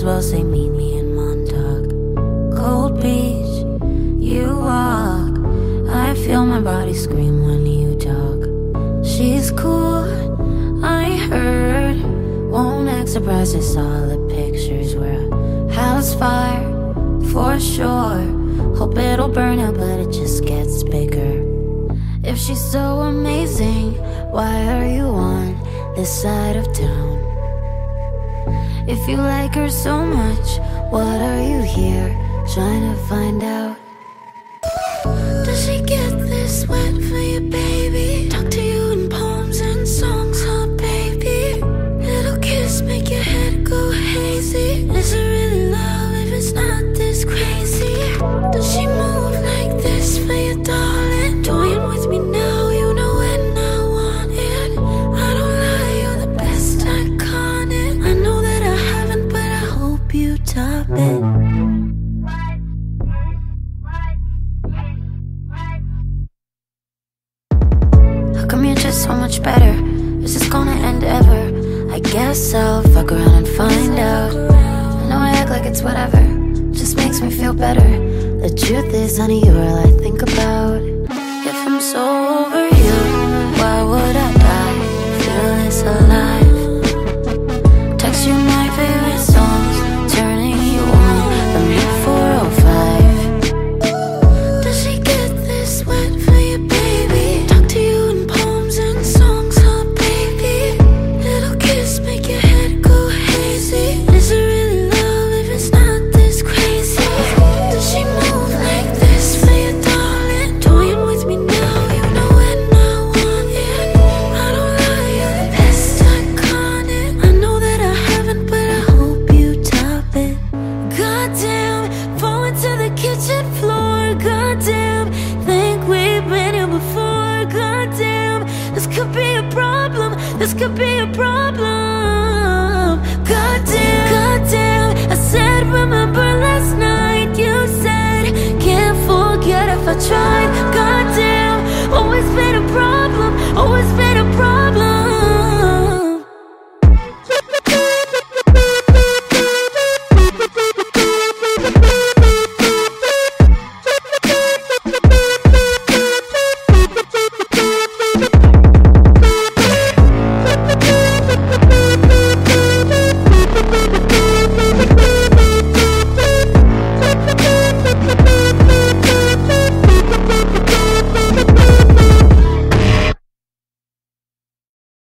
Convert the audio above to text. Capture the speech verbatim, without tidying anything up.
as well say meet me in Montauk. Cold beach, you walk, I feel my body scream when you talk. She's cool, I heard, won't act surprised I saw the pictures. We're a house fire, for sure. Hope it'll burn out, but it just gets bigger. If she's so amazing, why are you on this side of town? If you like her so much, what are you here trying to find out? Does she get this wet for you, baby? Talk to you in poems and songs, huh, baby? Little kiss, make your head go hazy. Is it really love if it's not this crazy? Does she move like this for you, darling? Toying with me now, you know when I want it. I don't lie, you're the best iconic. I know that I haven't, but I hope you top it. How come you're just so much better? Is this gonna end ever? I guess I'll fuck around and find out. I know I act like it's whatever, just makes me feel better. The truth is, honey, you're all I think about. If I'm so over you, why would I die? Feel this alive. Text you my favorite songs, turning you on from the four oh five. Does she get this wet for you, baby? Talk to you in poems and songs, huh, baby? Little kiss, make your head go hazy. Is it really love if it's not this crazy? Does she move like this for you, darling? Toying with me now, you know when I want it. I don't lie, you're the best iconic. I know that I haven't, but I hope you top it. Goddamn, falling to the kitchen floor. Goddamn, think we've been here before. Goddamn, this could be a problem. This could be a problem.